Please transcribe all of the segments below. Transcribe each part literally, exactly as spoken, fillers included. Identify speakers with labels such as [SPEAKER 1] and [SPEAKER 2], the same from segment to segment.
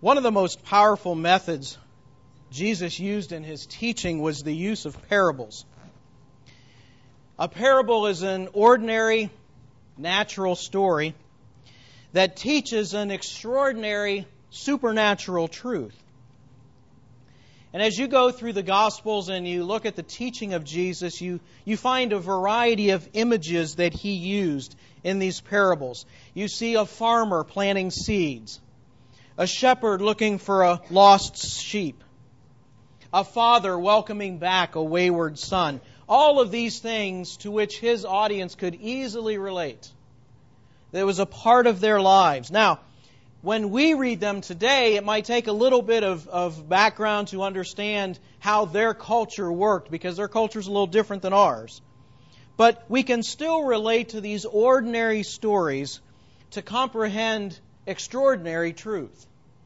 [SPEAKER 1] One of the most powerful methods Jesus used in His teaching was the use of parables. A parable is an ordinary, natural story that teaches an extraordinary, supernatural truth. And as you go through the Gospels and you look at the teaching of Jesus, you, you find a variety of images that He used in these parables. You see a farmer planting seeds, a shepherd looking for a lost sheep, a father welcoming back a wayward son. All of these things to which His audience could easily relate. That was a part of their lives. Now, when we read them today, it might take a little bit of, of background to understand how their culture worked, because their culture is a little different than ours. But we can still relate to these ordinary stories to comprehend extraordinary truth.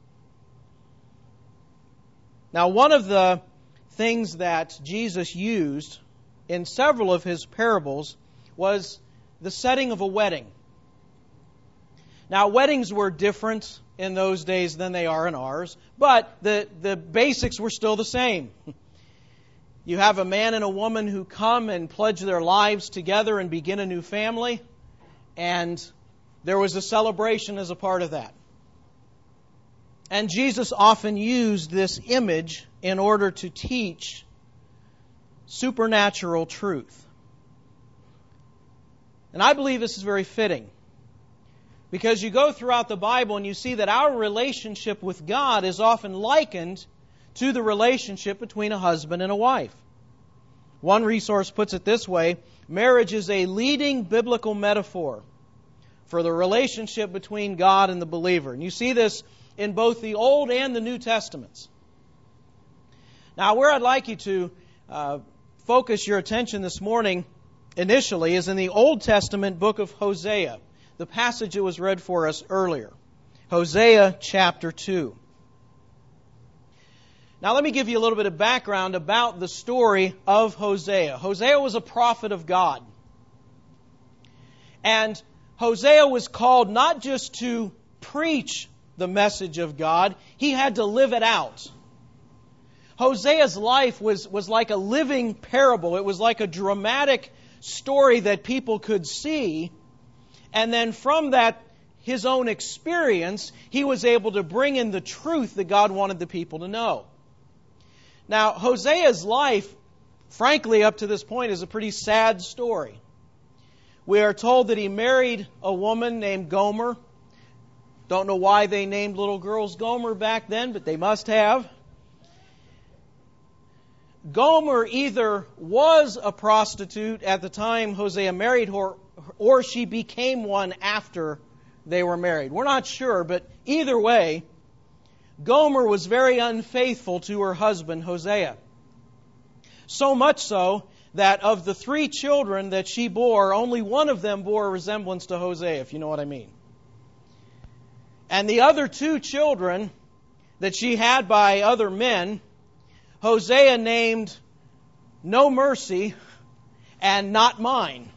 [SPEAKER 1] Now, one of the things that Jesus used in several of His parables was the setting of a wedding. Now, weddings were different in those days than they are in ours, but the, the basics were still the same. You have a man and a woman who come and pledge their lives together and begin a new family, and there was a celebration as a part of that. And Jesus often used this image in order to teach supernatural truth. And I believe this is very fitting, because you go throughout the Bible and you see that our relationship with God is often likened to the relationship between a husband and a wife. One resource puts it this way: marriage is a leading biblical metaphor for the relationship between God and the believer. And you see this in both the Old and the New Testaments. Now, where I'd like you to uh, focus your attention this morning initially is in the Old Testament book of Hosea, the passage that was read for us earlier. Hosea chapter two. Now, let me give you a little bit of background about the story of Hosea. Hosea was a prophet of God. And Hosea was called not just to preach the message of God, he had to live it out. Hosea's life was, was like a living parable. It was like a dramatic story that people could see. And then from that, his own experience, he was able to bring in the truth that God wanted the people to know. Now, Hosea's life, frankly, up to this point, is a pretty sad story. We are told that he married a woman named Gomer. Don't know why they named little girls Gomer back then, but they must have. Gomer either was a prostitute at the time Hosea married her, or she became one after they were married. We're not sure, but either way, Gomer was very unfaithful to her husband, Hosea. So much so that of the three children that she bore, only one of them bore a resemblance to Hosea, if you know what I mean. And the other two children that she had by other men, Hosea named No Mercy and Not Mine.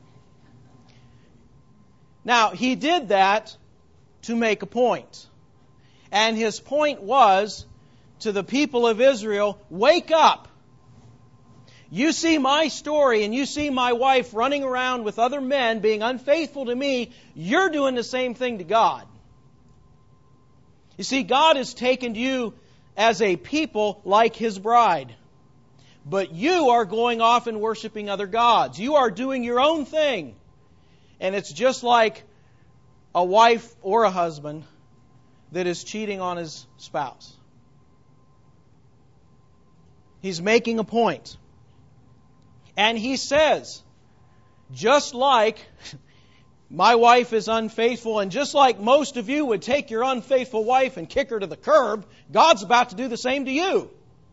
[SPEAKER 1] Now, he did that to make a point. And his point was to the people of Israel, wake up. You see my story and you see my wife running around with other men being unfaithful to me. You're doing the same thing to God. You see, God has taken you as a people like His bride. But you are going off and worshiping other gods. You are doing your own thing. And it's just like a wife or a husband that is cheating on his spouse. He's making a point. And he says, just like my wife is unfaithful, and just like most of you would take your unfaithful wife and kick her to the curb, God's about to do the same to you.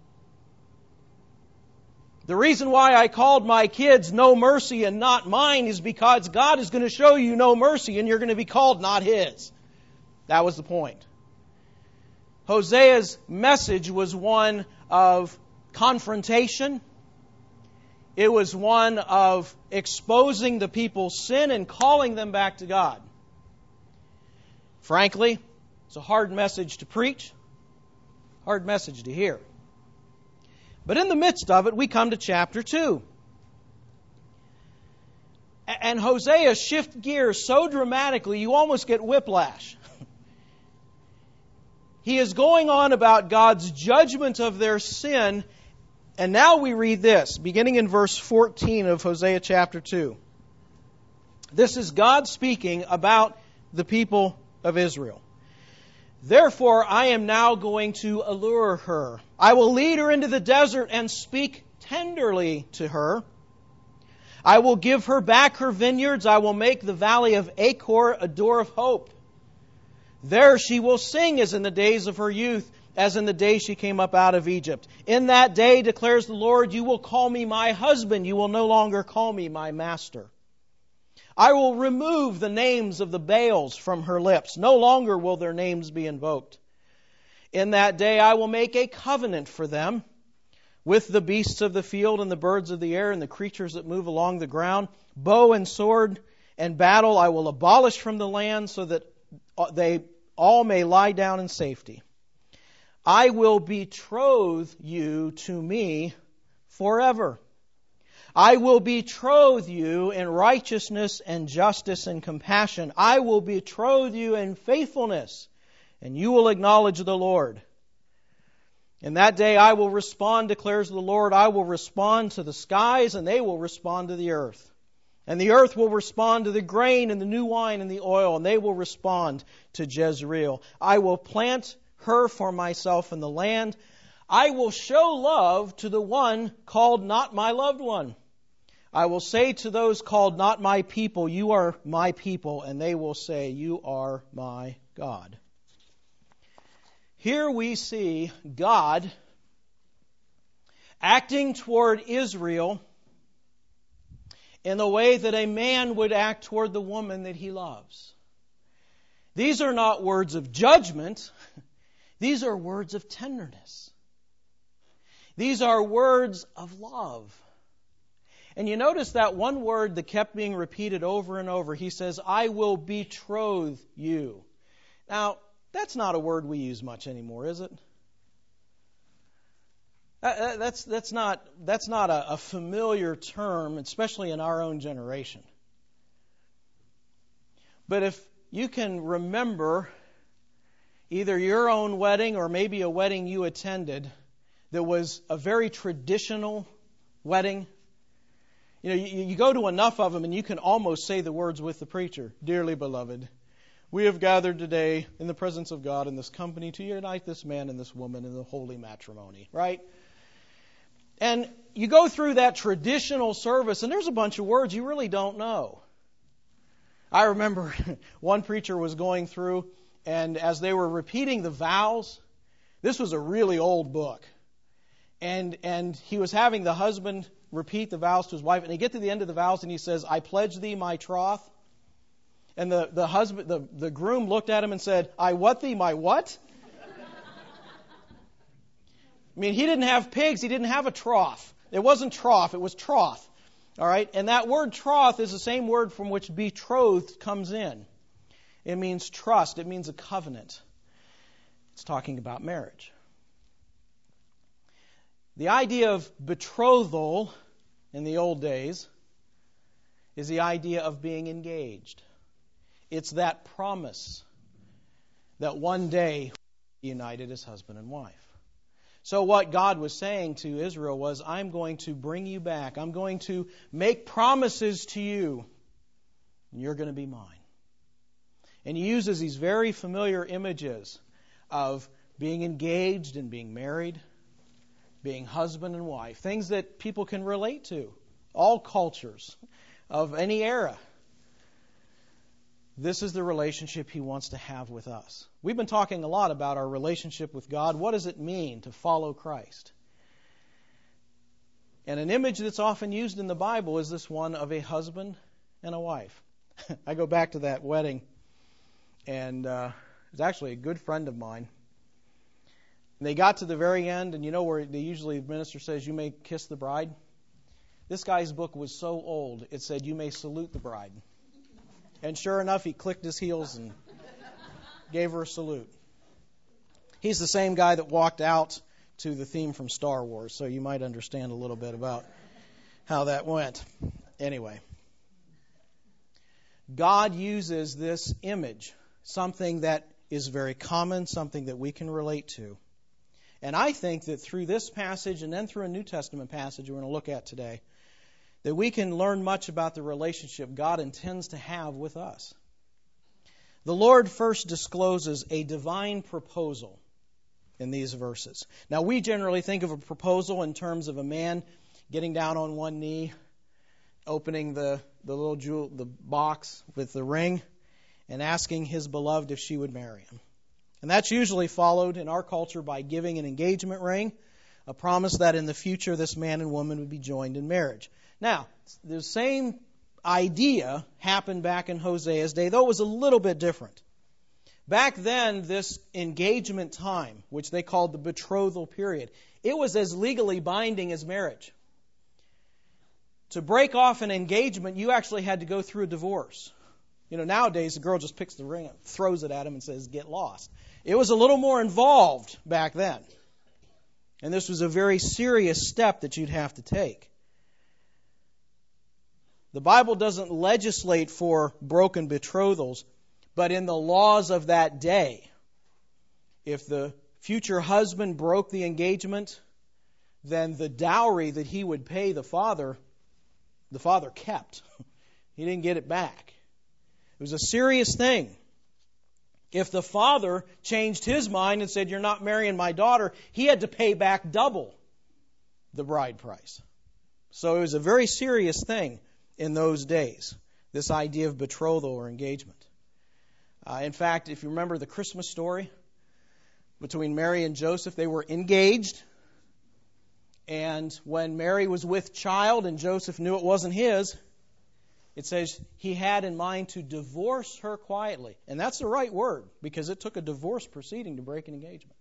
[SPEAKER 1] The reason why I called my kids No Mercy and Not Mine is because God is going to show you no mercy and you're going to be called not His. That was the point. Hosea's message was one of confrontation. It was one of exposing the people's sin and calling them back to God. Frankly, it's a hard message to preach. Hard message to hear. But in the midst of it, we come to chapter two. And Hosea shifts gears so dramatically, you almost get whiplash. He is going on about God's judgment of their sin. And now we read this, beginning in verse fourteen of Hosea chapter two. This is God speaking about the people of Israel. Therefore, I am now going to allure her. I will lead her into the desert and speak tenderly to her. I will give her back her vineyards. I will make the valley of Achor a door of hope. There she will sing as in the days of her youth, as in the day she came up out of Egypt. In that day, declares the Lord, you will call me my husband. You will no longer call me my master. I will remove the names of the Baals from her lips. No longer will their names be invoked. In that day I will make a covenant for them with the beasts of the field and the birds of the air and the creatures that move along the ground. Bow and sword and battle I will abolish from the land so that they all may lie down in safety. I will betroth you to me forever. I will betroth you in righteousness and justice and compassion. I will betroth you in faithfulness, and you will acknowledge the Lord. In that day I will respond, declares the Lord. I will respond to the skies, and they will respond to the earth. And the earth will respond to the grain and the new wine and the oil, and they will respond to Jezreel. I will plant her for myself in the land. I will show love to the one called not my loved one. I will say to those called not my people, you are my people, and they will say, you are my God. Here we see God acting toward Israel in the way that a man would act toward the woman that he loves. These are not words of judgment. These are words of tenderness. These are words of love. And you notice that one word that kept being repeated over and over. He says, I will betroth you. Now, that's not a word we use much anymore, is it? That's, that's not, that's not a, a familiar term, especially in our own generation. But if you can remember either your own wedding or maybe a wedding you attended that was a very traditional wedding, you know, you, you go to enough of them and you can almost say the words with the preacher. Dearly beloved, we have gathered today in the presence of God in this company to unite this man and this woman in the holy matrimony, right? And you go through that traditional service and there's a bunch of words you really don't know. I remember one preacher was going through, and as they were repeating the vows, this was a really old book. And and he was having the husband repeat the vows to his wife, and they get to the end of the vows and he says, I pledge thee my troth. And the, the husband, the, the groom looked at him and said, I what thee my what? I mean, he didn't have pigs, he didn't have a trough. It wasn't trough, it was troth. All right, and that word troth is the same word from which betrothed comes in. It means trust. It means a covenant. It's talking about marriage. The idea of betrothal in the old days is the idea of being engaged. It's that promise that one day we'll be united as husband and wife. So what God was saying to Israel was, I'm going to bring you back. I'm going to make promises to you, and you're going to be mine. And he uses these very familiar images of being engaged and being married, being husband and wife, things that people can relate to, all cultures of any era. This is the relationship he wants to have with us. We've been talking a lot about our relationship with God. What does it mean to follow Christ? And an image that's often used in the Bible is this one of a husband and a wife. I go back to that wedding, and uh, it was actually a good friend of mine. And they got to the very end, and you know where they usually the minister says, you may kiss the bride? This guy's book was so old, it said, you may salute the bride. And sure enough, he clicked his heels and gave her a salute. He's the same guy that walked out to the theme from Star Wars, so you might understand a little bit about how that went. Anyway, God uses this image, something that is very common, something that we can relate to. And I think that through this passage and then through a New Testament passage we're going to look at today, that we can learn much about the relationship God intends to have with us. The Lord first discloses a divine proposal in these verses. Now, we generally think of a proposal in terms of a man getting down on one knee, opening the, the little jewel, the box with the ring, and asking his beloved if she would marry him. And that's usually followed in our culture by giving an engagement ring, a promise that in the future this man and woman would be joined in marriage. Now, the same idea happened back in Hosea's day, though it was a little bit different. Back then, this engagement time, which they called the betrothal period, it was as legally binding as marriage. To break off an engagement, you actually had to go through a divorce. You know, nowadays, the girl just picks the ring up, throws it at him, and says, "Get lost." It was a little more involved back then. And this was a very serious step that you'd have to take. The Bible doesn't legislate for broken betrothals, but in the laws of that day, if the future husband broke the engagement, then the dowry that he would pay the father, the father kept. He didn't get it back. It was a serious thing. If the father changed his mind and said, "You're not marrying my daughter," he had to pay back double the bride price. So it was a very serious thing in those days, this idea of betrothal or engagement. Uh, in fact, if you remember the Christmas story between Mary and Joseph, they were engaged. And when Mary was with child and Joseph knew it wasn't his, it says he had in mind to divorce her quietly. And that's the right word, because it took a divorce proceeding to break an engagement.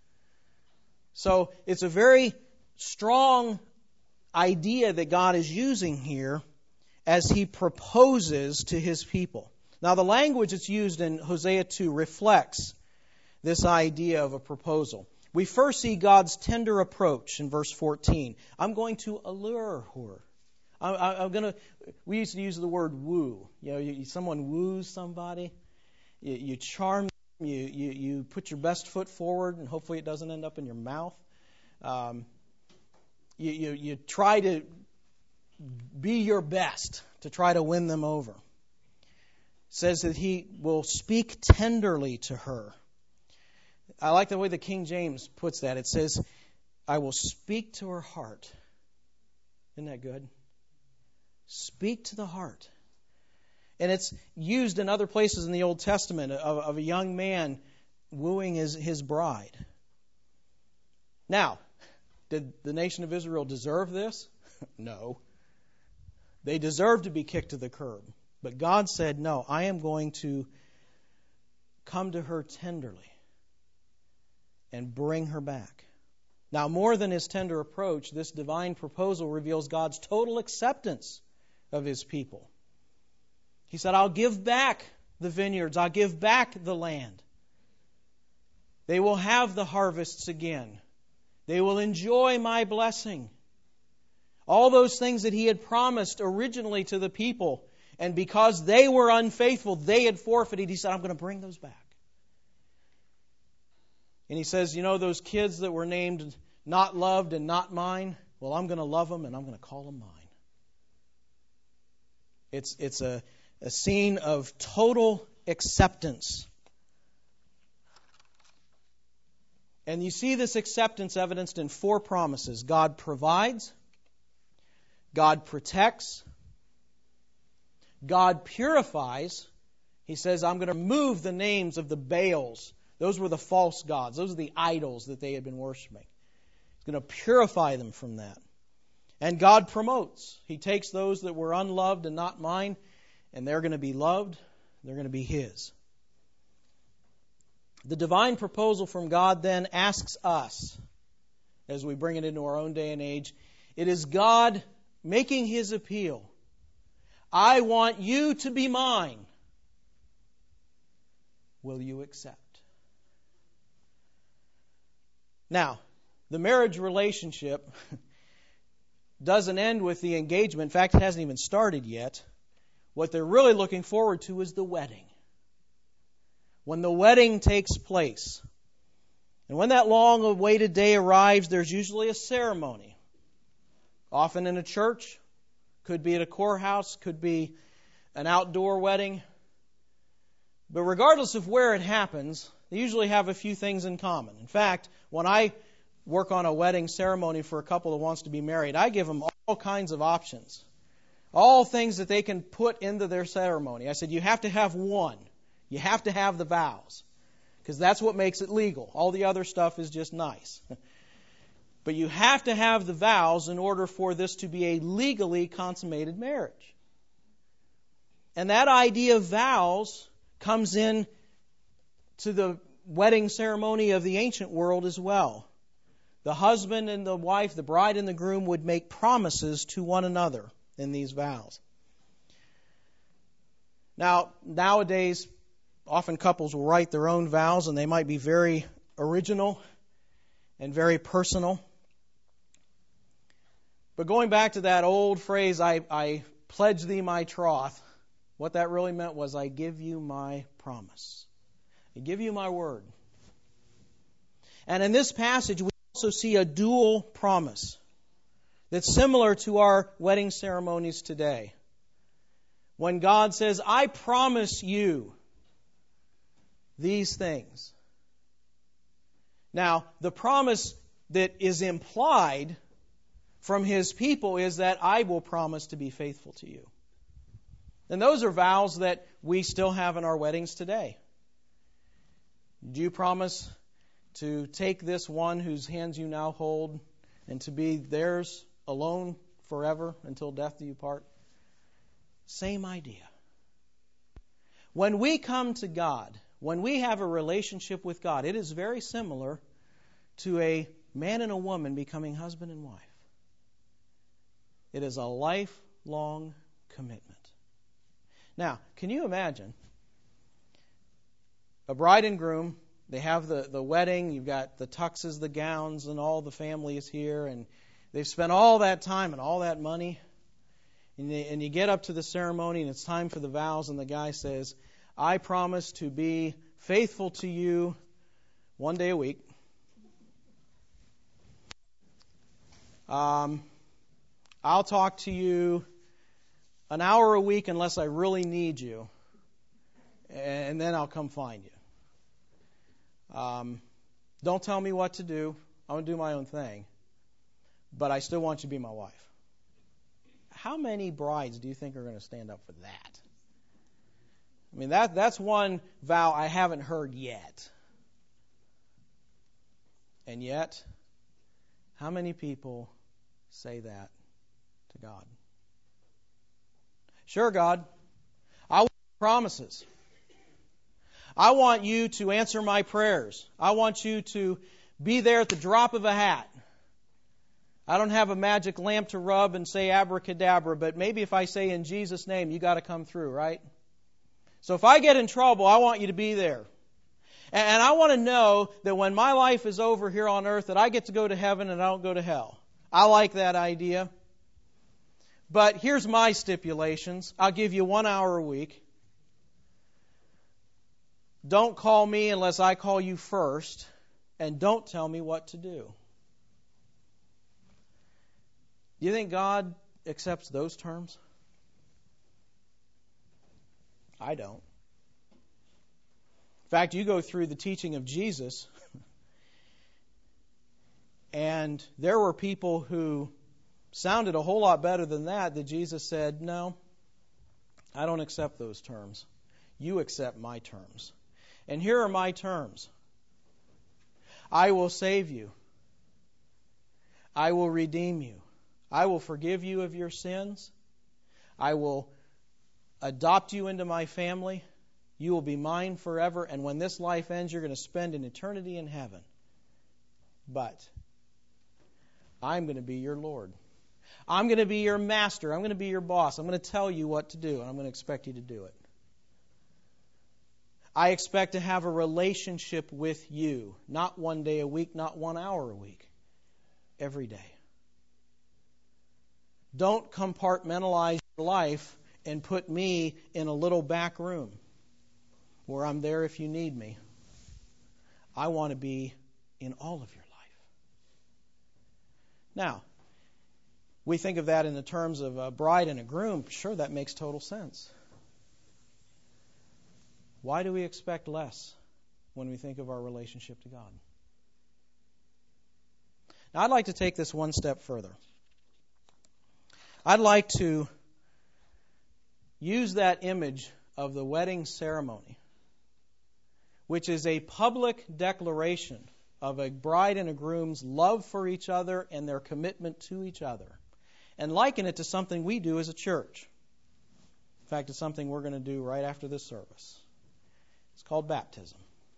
[SPEAKER 1] So it's a very strong idea that God is using here as he proposes to his people. Now, the language that's used in Hosea two reflects this idea of a proposal. We first see God's tender approach in verse fourteen. I'm going to allure her. I'm going to. We used to use the word woo. You know, you, someone woos somebody, you, you charm them, you, you you put your best foot forward, and hopefully it doesn't end up in your mouth. Um, you, you you try to be your best to try to win them over. It says that he will speak tenderly to her. I like the way the King James puts that. It says, "I will speak to her heart." Isn't that good? Speak to the heart. And it's used in other places in the Old Testament of, of a young man wooing his, his bride. Now, did the nation of Israel deserve this? No. They deserved to be kicked to the curb. But God said, "No, I am going to come to her tenderly and bring her back." Now, more than his tender approach, this divine proposal reveals God's total acceptance of his people. He said, "I'll give back the vineyards. I'll give back the land. They will have the harvests again. They will enjoy my blessing." All those things that he had promised originally to the people, and because they were unfaithful, they had forfeited. He said, "I'm going to bring those back." And he says, you know, those kids that were named not loved and not mine, well, I'm going to love them and I'm going to call them mine. It's it's a, a scene of total acceptance. And you see this acceptance evidenced in four promises. God provides. God protects. God purifies. He says, "I'm going to remove the names of the Baals." Those were the false gods. Those are the idols that they had been worshiping. He's going to purify them from that. And God promotes. He takes those that were unloved and not mine, and they're going to be loved. They're going to be His. The divine proposal from God then asks us, as we bring it into our own day and age, it is God making His appeal. I want you to be mine. Will you accept? Now, the marriage relationship doesn't end with the engagement. In fact, it hasn't even started yet. What they're really looking forward to is the wedding. When the wedding takes place. And when that long-awaited day arrives, there's usually a ceremony. Often in a church, could be at a courthouse, could be an outdoor wedding. But regardless of where it happens, they usually have a few things in common. In fact, when I work on a wedding ceremony for a couple that wants to be married, I give them all kinds of options. All things that they can put into their ceremony. I said, you have to have one. You have to have the vows. Because that's what makes it legal. All the other stuff is just nice. But you have to have the vows in order for this to be a legally consummated marriage. And that idea of vows comes in to the wedding ceremony of the ancient world as well. The husband and the wife, the bride and the groom, would make promises to one another in these vows. Now, nowadays, often couples will write their own vows, and they might be very original and very personal. But going back to that old phrase, I, I pledge thee my troth, what that really meant was, I give you my promise. I give you my word. And in this passage, we also see a dual promise that's similar to our wedding ceremonies today. When God says, I promise you these things. Now, the promise that is implied from His people is that I will promise to be faithful to you. And those are vows that we still have in our weddings today. Do you promise to take this one whose hands you now hold and to be theirs alone forever until death do you part? Same idea. When we come to God, when we have a relationship with God, it is very similar to a man and a woman becoming husband and wife. It is a lifelong commitment. Now, can you imagine a bride and groom? They have the, the wedding, you've got the tuxes, the gowns, and all the family is here, and they've spent all that time and all that money. And, they, and you get up to the ceremony, and it's time for the vows, and the guy says, I promise to be faithful to you one day a week. Um, I'll talk to you an hour a week unless I really need you, and then I'll come find you. Um, don't tell me what to do. I'm going to do my own thing. But I still want you to be my wife. How many brides do you think are going to stand up for that? I mean, that that's one vow I haven't heard yet. And yet, how many people say that to God? Sure, God, I want promises. I want you to answer my prayers. I want you to be there at the drop of a hat. I don't have a magic lamp to rub and say abracadabra, but maybe if I say in Jesus' name, you got to come through, right? So if I get in trouble, I want you to be there. And I want to know that when my life is over here on earth, that I get to go to heaven and I don't go to hell. I like that idea. But here's my stipulations. I'll give you one hour a week. Don't call me unless I call you first, and don't tell me what to do. Do you think God accepts those terms? I don't. In fact, you go through the teaching of Jesus, and there were people who sounded a whole lot better than that, that Jesus said, no, I don't accept those terms. You accept my terms. And here are my terms. I will save you. I will redeem you. I will forgive you of your sins. I will adopt you into my family. You will be mine forever. And when this life ends, you're going to spend an eternity in heaven. But I'm going to be your Lord. I'm going to be your master. I'm going to be your boss. I'm going to tell you what to do, and I'm going to expect you to do it. I expect to have a relationship with you. Not one day a week, not one hour a week. Every day. Don't compartmentalize your life and put me in a little back room where I'm there if you need me. I want to be in all of your life. Now, we think of that in the terms of a bride and a groom. Sure, that makes total sense. Why do we expect less when we think of our relationship to God? Now, I'd like to take this one step further. I'd like to use that image of the wedding ceremony, which is a public declaration of a bride and a groom's love for each other and their commitment to each other, and liken it to something we do as a church. In fact, it's something we're going to do right after this service. It's called baptism.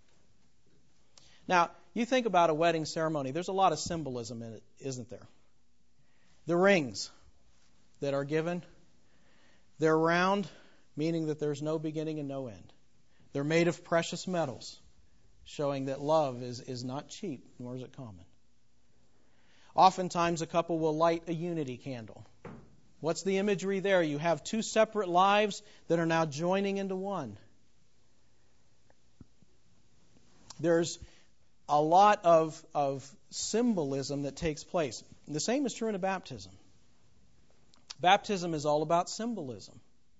[SPEAKER 1] Now, you think about a wedding ceremony, there's a lot of symbolism in it, isn't there? The rings that are given, they're round, meaning that there's no beginning and no end. They're made of precious metals, showing that love is, is not cheap, nor is it common. Oftentimes, a couple will light a unity candle. What's the imagery there? You have two separate lives that are now joining into one. There's a lot of, of symbolism that takes place. The same is true in a baptism. Baptism is all about symbolism.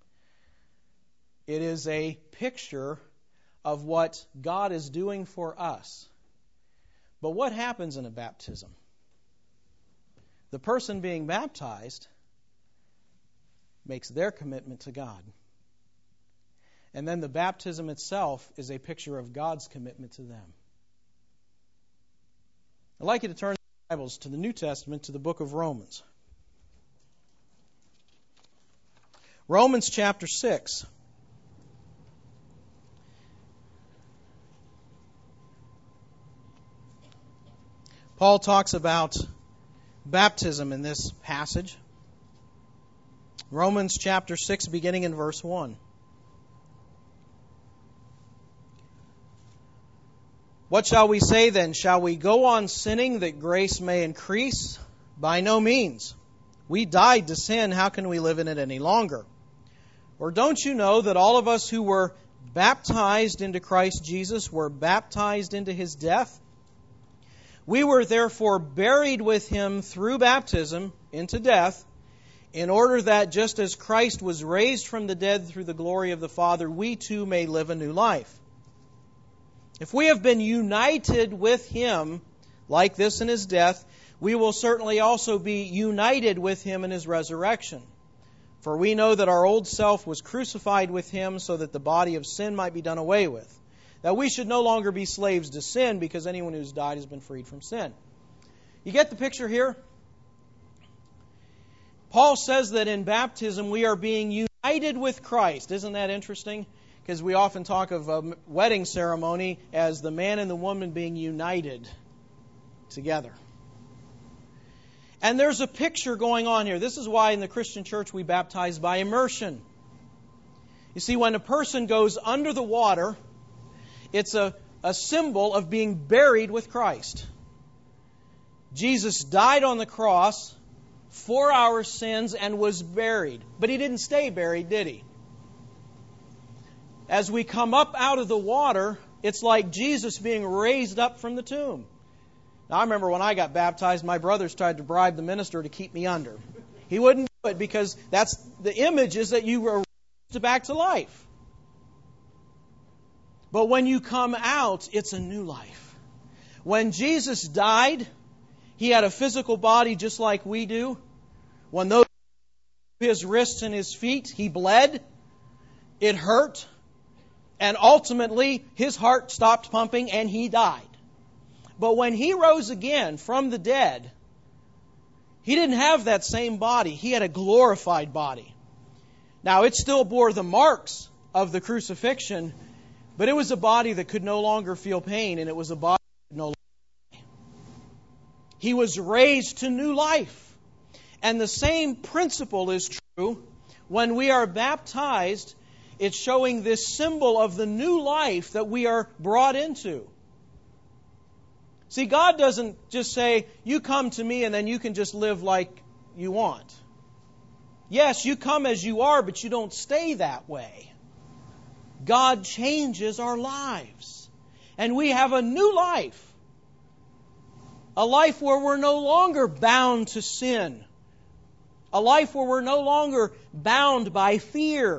[SPEAKER 1] It is a picture of what God is doing for us. But what happens in a baptism? The person being baptized makes their commitment to God. And then the baptism itself is a picture of God's commitment to them. I'd like you to turn your Bibles to the New Testament, to the book of Romans. Romans chapter six. Paul talks about baptism in this passage. Romans chapter six, beginning in verse one. What shall we say then? Shall we go on sinning that grace may increase? By no means. We died to sin. How can we live in it any longer? Or don't you know that all of us who were baptized into Christ Jesus were baptized into His death? We were therefore buried with Him through baptism into death, in order that just as Christ was raised from the dead through the glory of the Father, we too may live a new life. If we have been united with Him like this in His death, we will certainly also be united with Him in His resurrection. For we know that our old self was crucified with Him so that the body of sin might be done away with, that we should no longer be slaves to sin, because anyone who's died has been freed from sin. You get the picture here? Paul says that in baptism we are being united with Christ. Isn't that interesting? Because we often talk of a wedding ceremony as the man and the woman being united together. And there's a picture going on here. This is why in the Christian church we baptize by immersion. You see, when a person goes under the water, it's a, a symbol of being buried with Christ. Jesus died on the cross for our sins and was buried. But He didn't stay buried, did He? As we come up out of the water, it's like Jesus being raised up from the tomb. Now, I remember when I got baptized, my brothers tried to bribe the minister to keep me under. He wouldn't do it because that's the image is that you were raised back to life. But when you come out, it's a new life. When Jesus died, He had a physical body just like we do. When those His wrists and His feet, He bled. It hurt. And ultimately, His heart stopped pumping and He died. But when He rose again from the dead, He didn't have that same body. He had a glorified body. Now, it still bore the marks of the crucifixion, but it was a body that could no longer feel pain, and it was a body that could no longer die. He was raised to new life. And the same principle is true when we are baptized It's showing this symbol of the new life that we are brought into. See, God doesn't just say, you come to me and then you can just live like you want. Yes, you come as you are, but you don't stay that way. God changes our lives. And we have a new life. A life where we're no longer bound to sin. A life where we're no longer bound by fear.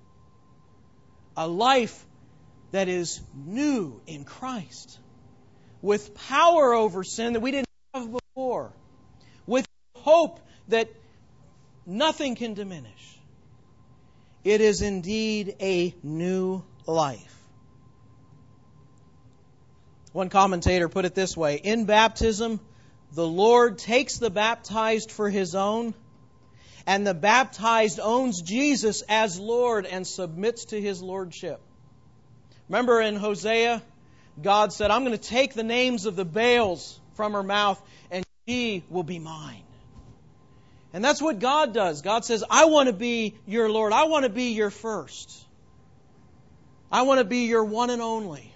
[SPEAKER 1] A life that is new in Christ. With power over sin that we didn't have before. With hope that nothing can diminish. It is indeed a new life. One commentator put it this way: in baptism, the Lord takes the baptized for His own, and the baptized owns Jesus as Lord and submits to His lordship. Remember in Hosea, God said, I'm going to take the names of the Baals from her mouth, and she will be mine. And that's what God does. God says, I want to be your Lord. I want to be your first. I want to be your one and only.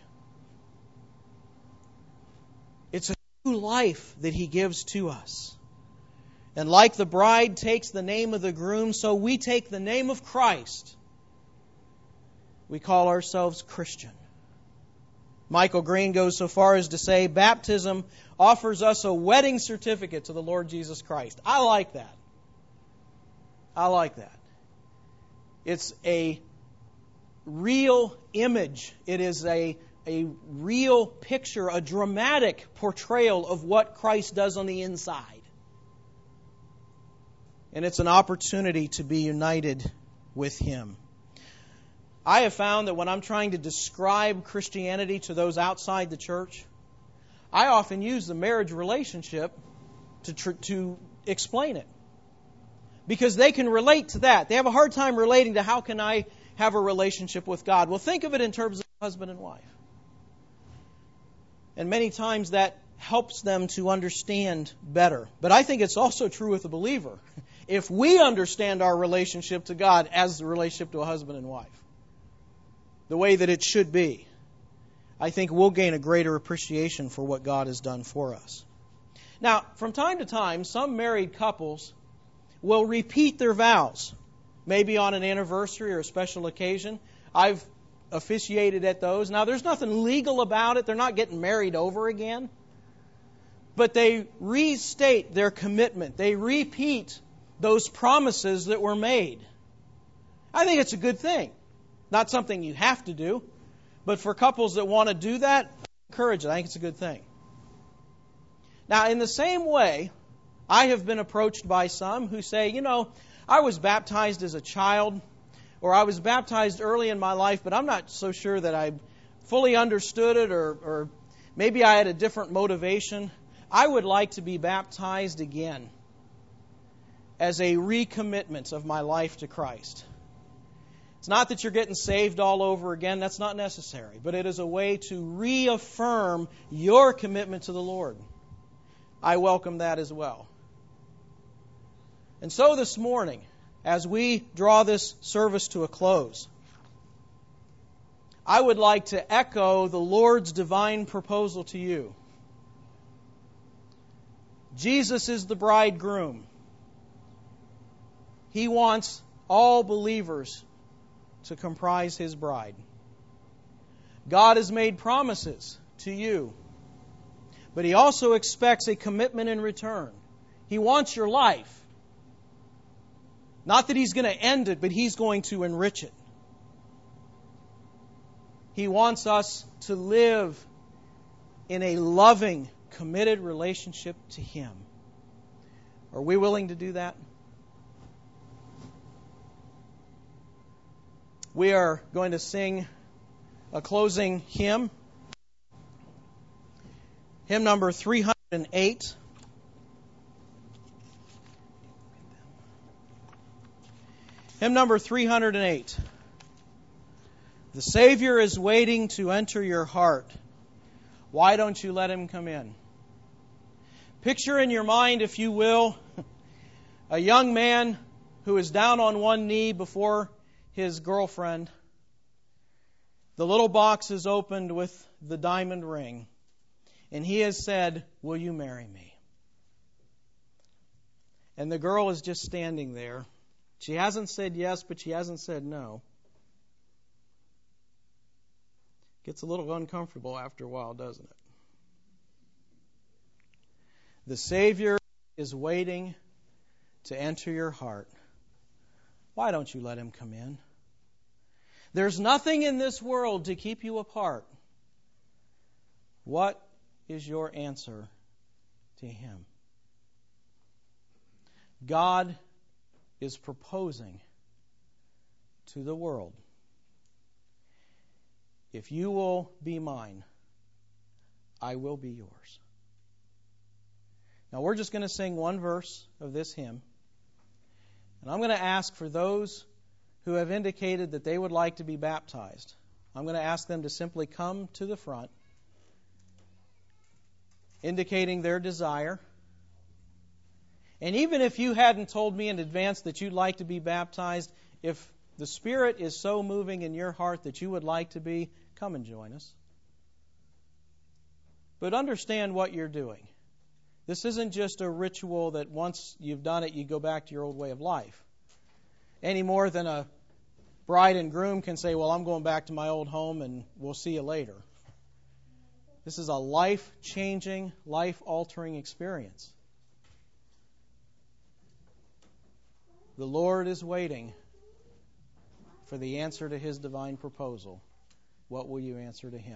[SPEAKER 1] It's a new life that He gives to us. And like the bride takes the name of the groom, so we take the name of Christ. We call ourselves Christian. Michael Green goes so far as to say, baptism offers us a wedding certificate to the Lord Jesus Christ. I like that. I like that. It's a real image. It is a, a real picture, a dramatic portrayal of what Christ does on the inside. And it's an opportunity to be united with Him. I have found that when I'm trying to describe Christianity to those outside the church, I often use the marriage relationship to tr- to explain it. Because they can relate to that. They have a hard time relating to how can I have a relationship with God. Well, think of it in terms of husband and wife. And many times that helps them to understand better. But I think it's also true with a believer. If we understand our relationship to God as the relationship to a husband and wife, the way that it should be, I think we'll gain a greater appreciation for what God has done for us. Now, from time to time, some married couples will repeat their vows, maybe on an anniversary or a special occasion. I've officiated at those. Now, there's nothing legal about it. They're not getting married over again. But they restate their commitment. They repeat those promises that were made. I think it's a good thing. Not something you have to do. But for couples that want to do that, I encourage it. I think it's a good thing. Now, in the same way, I have been approached by some who say, you know, I was baptized as a child, or I was baptized early in my life, but I'm not so sure that I fully understood it, or, or maybe I had a different motivation. I would like to be baptized again as a recommitment of my life to Christ. It's not that you're getting saved all over again. That's not necessary. But it is a way to reaffirm your commitment to the Lord. I welcome that as well. And so this morning, as we draw this service to a close, I would like to echo the Lord's divine proposal to you. Jesus is the bridegroom. He wants all believers to comprise His bride. God has made promises to you, but He also expects a commitment in return. He wants your life. Not that He's going to end it, but He's going to enrich it. He wants us to live in a loving, committed relationship to Him. Are we willing to do that? We are going to sing a closing hymn. Hymn number three hundred eight. Hymn number three hundred eight. The Savior is waiting to enter your heart. Why don't you let Him come in? Picture in your mind, if you will, a young man who is down on one knee before his girlfriend, The little box is opened with the diamond ring, and he has said, "Will you marry me?" And the girl is just standing there. She hasn't said yes, but she hasn't said no. Gets a little uncomfortable after a while, doesn't it? The Savior is waiting to enter your heart. Why don't you let Him come in? There's nothing in this world to keep you apart. What is your answer to Him? God is proposing to the world, if you will be mine, I will be yours. Now we're just going to sing one verse of this hymn. And I'm going to ask for those who have indicated that they would like to be baptized. I'm going to ask them to simply come to the front, indicating their desire. And even if you hadn't told me in advance that you'd like to be baptized, if the Spirit is so moving in your heart that you would like to be, come and join us. But understand what you're doing. This isn't just a ritual that once you've done it, you go back to your old way of life. Any more than a bride and groom can say, well, I'm going back to my old home and we'll see you later. This is a life-changing, life-altering experience. The Lord is waiting for the answer to His divine proposal. What will you answer to Him?